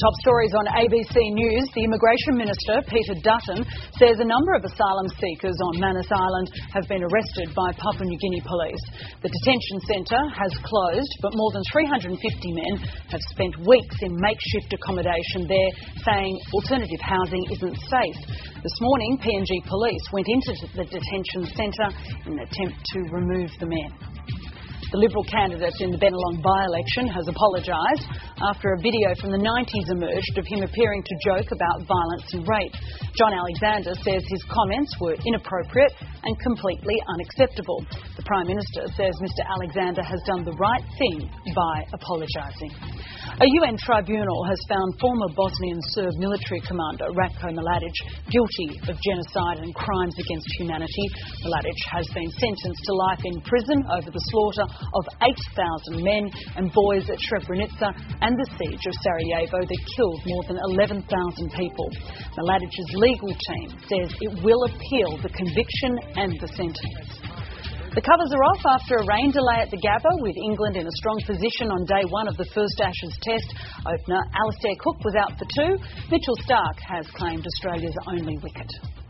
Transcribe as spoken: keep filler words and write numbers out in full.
Top stories on A B C News. The Immigration Minister, Peter Dutton, says a number of asylum seekers on Manus Island have been arrested by Papua New Guinea police. The detention centre has closed, but more than three hundred fifty men have spent weeks in makeshift accommodation there, saying alternative housing isn't safe. This morning, P N G police went into the detention centre in an attempt to remove the men. The Liberal candidate in the Bennelong by-election has apologised after a video from the nineties emerged of him appearing to joke about violence and rape. John Alexander says his comments were inappropriate and completely unacceptable. The Prime Minister says Mr Alexander has done the right thing by apologising. A U N tribunal has found former Bosnian Serb military commander Ratko Mladic guilty of genocide and crimes against humanity. Mladic has been sentenced to life in prison over the slaughter of eight thousand men and boys at Srebrenica and the siege of Sarajevo that killed more than eleven thousand people. Mladic's legal team says it will appeal the conviction and the sentence. The covers are off after a rain delay at the Gabba, with England in a strong position on day one of the first Ashes Test. Opener Alastair Cook was out for two. Mitchell Starc has claimed Australia's only wicket.